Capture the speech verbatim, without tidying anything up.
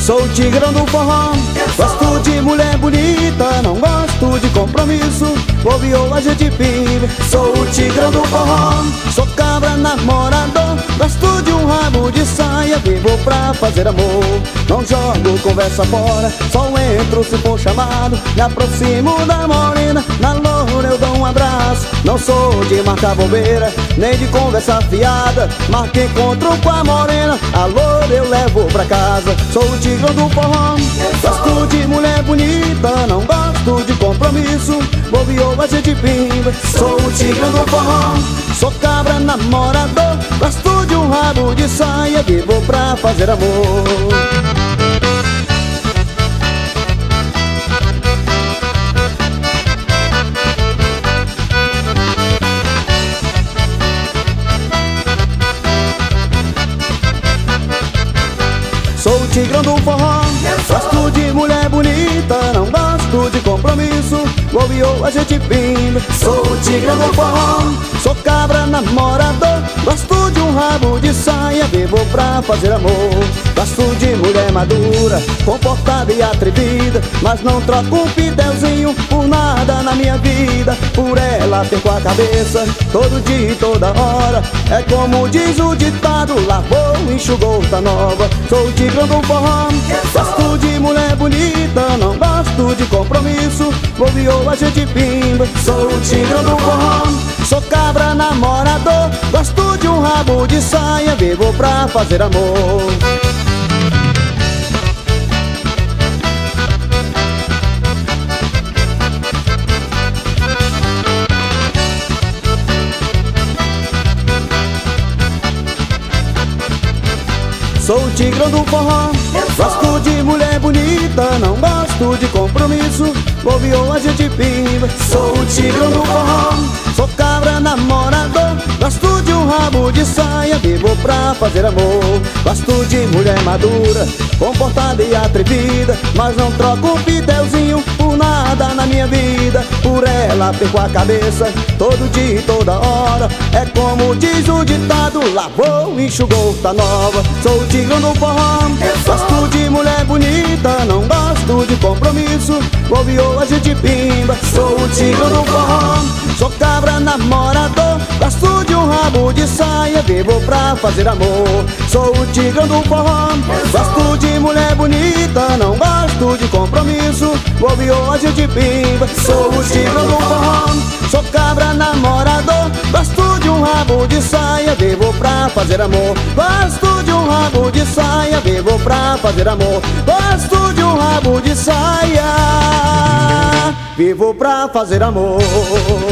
Sou o tigrão do forró, gosto de mulher bonita, não gosto de compromisso, bobeou a gente pimba. Sou o tigrão do forró, sou cabra namorador, gosto de um rabo de saia, vivo pra fazer amor. Não jogo conversa fora, só entro se for chamado, me aproximo da morena, na loura eu dou um abraço. Não sou de marcar bobeira, nem de conversa fiada, marque encontro com a morena, a loura eu levo pra casa. Sou o tigrão do forró, gosto de mulher bonita, não gosto de compromisso, bobeou a gente pimba. Sou o tigrão do forró, sou cabra namorador, gosto de um rabo de saia, vivo pra fazer amor. Sou o tigrão do forró, gosto de mulher bonita, não gosto de compromisso, bobeou a gente pimba. Sou o tigrão do forró, sou cabra namorador, gosto de um rabo de saia, vivo pra fazer amor. Gosto de mulher madura, comportada e atrevida, mas não troco um fidelzinho por nada na minha vida. Por ela perco a cabeça, todo dia e toda hora, é como diz o ditado, lavou, enxugou, tá nova. Sou o tigrão do forró, gosto de mulher bonita, não gosto de compromisso, bobeou a gente pimba. Sou o tigrão do forró, sou cabra namorador, gosto de um rabo de saia, vivo pra fazer amor. Sou o tigrão do forró, gosto de mulher bonita, não gosto de compromisso, bobeou a gente pimba. Sou o tigrão do forró, sou cabra namorador, gosto de um rabo de saia, vivo pra fazer amor. Gosto de mulher madura, comportada e atrevida, mas não troco um fidelzinho por nada na minha vida. Por ela perco a cabeça, todo dia e toda hora, é como diz o ditado, lavou, enxugou, tá nova. Sou o tigrão do forró, gosto de mulher bonita, não gosto de compromisso, bobeou a gente pimba. Sou o tigrão do forró, sou cabra namorador, gosto de um rabo de saia, vivo pra fazer amor. Sou o tigrão do forró, gosto de mulher bonita, não gosto de compromisso, bobeou a gente pimba. Sou o tigrão do forró, sou cabra namorador, gosto de um rabo de saia, vivo pra fazer amor. Gosto de um rabo de saia, vivo pra fazer amor. Gosto de um rabo de saia, vivo pra fazer amor.